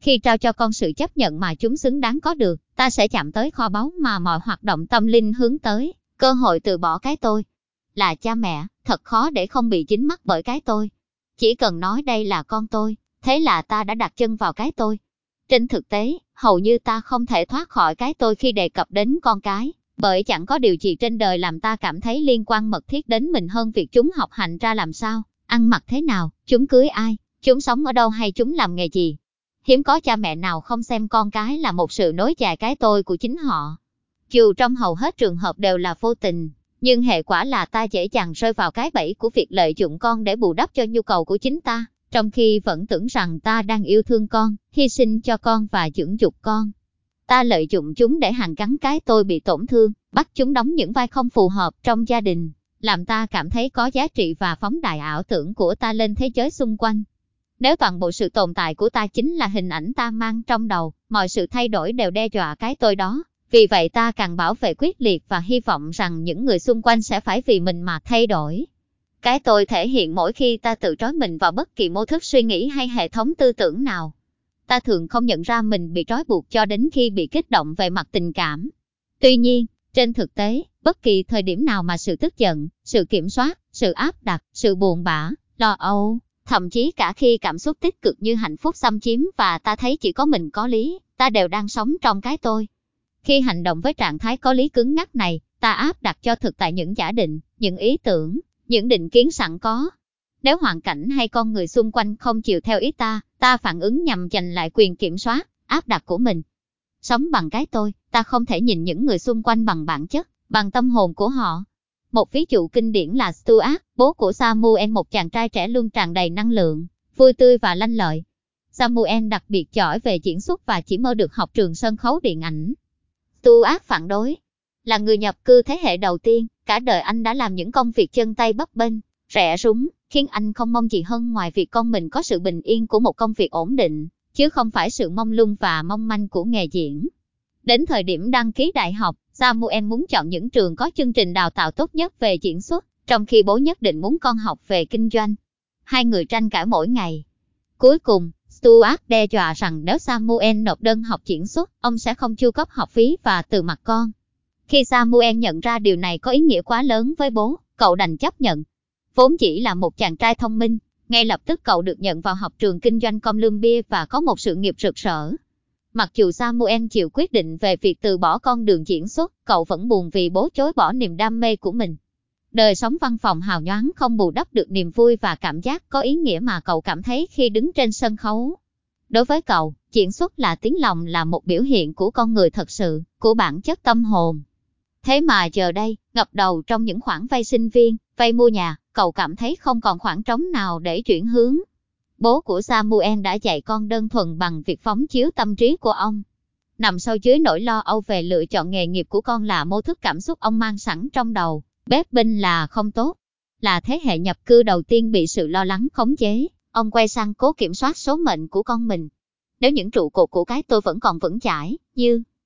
Khi trao cho con sự chấp nhận mà chúng xứng đáng có được, ta sẽ chạm tới kho báu mà mọi hoạt động tâm linh hướng tới, cơ hội từ bỏ cái tôi. Là cha mẹ, thật khó để không bị dính mắc bởi cái tôi. Chỉ cần nói đây là con tôi, thế là ta đã đặt chân vào cái tôi. Trên thực tế, hầu như ta không thể thoát khỏi cái tôi khi đề cập đến con cái, bởi chẳng có điều gì trên đời làm ta cảm thấy liên quan mật thiết đến mình hơn việc chúng học hành ra làm sao, ăn mặc thế nào, chúng cưới ai, chúng sống ở đâu hay chúng làm nghề gì. Hiếm có cha mẹ nào không xem con cái là một sự nối dài cái tôi của chính họ. Dù trong hầu hết trường hợp đều là vô tình, nhưng hệ quả là ta dễ dàng rơi vào cái bẫy của việc lợi dụng con để bù đắp cho nhu cầu của chính ta, trong khi vẫn tưởng rằng ta đang yêu thương con, hy sinh cho con và dưỡng dục con. Ta lợi dụng chúng để hàn gắn cái tôi bị tổn thương, bắt chúng đóng những vai không phù hợp trong gia đình, làm ta cảm thấy có giá trị và phóng đại ảo tưởng của ta lên thế giới xung quanh. Nếu toàn bộ sự tồn tại của ta chính là hình ảnh ta mang trong đầu, mọi sự thay đổi đều đe dọa cái tôi đó. Vì vậy ta càng bảo vệ quyết liệt và hy vọng rằng những người xung quanh sẽ phải vì mình mà thay đổi. Cái tôi thể hiện mỗi khi ta tự trói mình vào bất kỳ mô thức suy nghĩ hay hệ thống tư tưởng nào. Ta thường không nhận ra mình bị trói buộc cho đến khi bị kích động về mặt tình cảm. Tuy nhiên, trên thực tế, bất kỳ thời điểm nào mà sự tức giận, sự kiểm soát, sự áp đặt, sự buồn bã, lo âu, thậm chí cả khi cảm xúc tích cực như hạnh phúc xâm chiếm và ta thấy chỉ có mình có lý, ta đều đang sống trong cái tôi. Khi hành động với trạng thái có lý cứng nhắc này, ta áp đặt cho thực tại những giả định, những ý tưởng, những định kiến sẵn có. Nếu hoàn cảnh hay con người xung quanh không chịu theo ý ta, ta phản ứng nhằm giành lại quyền kiểm soát, áp đặt của mình. Sống bằng cái tôi, ta không thể nhìn những người xung quanh bằng bản chất, bằng tâm hồn của họ. Một ví dụ kinh điển là Stuart, bố của Samuel, một chàng trai trẻ luôn tràn đầy năng lượng, vui tươi và lanh lợi. Samuel đặc biệt giỏi về diễn xuất và chỉ mơ được học trường sân khấu điện ảnh. Stuart phản đối. Là người nhập cư thế hệ đầu tiên, cả đời anh đã làm những công việc chân tay bấp bênh, rẻ rúng, khiến anh không mong gì hơn ngoài việc con mình có sự bình yên của một công việc ổn định, chứ không phải sự mông lung và mong manh của nghề diễn. Đến thời điểm đăng ký đại học, Samuel muốn chọn những trường có chương trình đào tạo tốt nhất về diễn xuất, trong khi bố nhất định muốn con học về kinh doanh. Hai người tranh cãi mỗi ngày. Cuối cùng, Stuart đe dọa rằng nếu Samuel nộp đơn học diễn xuất, ông sẽ không chu cấp học phí và từ mặt con. Khi Samuel nhận ra điều này có ý nghĩa quá lớn với bố, cậu đành chấp nhận. Vốn chỉ là một chàng trai thông minh, ngay lập tức cậu được nhận vào học trường kinh doanh Columbia và có một sự nghiệp rực rỡ. Mặc dù Samuel chịu quyết định về việc từ bỏ con đường diễn xuất, cậu vẫn buồn vì bố chối bỏ niềm đam mê của mình. Đời sống văn phòng hào nhoáng không bù đắp được niềm vui và cảm giác có ý nghĩa mà cậu cảm thấy khi đứng trên sân khấu. Đối với cậu, diễn xuất là tiếng lòng, là một biểu hiện của con người thật sự, của bản chất tâm hồn. Thế mà giờ đây, ngập đầu trong những khoản vay sinh viên, vay mua nhà, cậu cảm thấy không còn khoảng trống nào để chuyển hướng. Bố của Samuel đã dạy con đơn thuần bằng việc phóng chiếu tâm trí của ông. Nằm sâu dưới nỗi lo âu về lựa chọn nghề nghiệp của con là mô thức cảm xúc ông mang sẵn trong đầu, bếp bênh là không tốt. Là thế hệ nhập cư đầu tiên bị sự lo lắng khống chế, ông quay sang cố kiểm soát số mệnh của con mình. Nếu những trụ cột của cái tôi vẫn còn vững chãi, như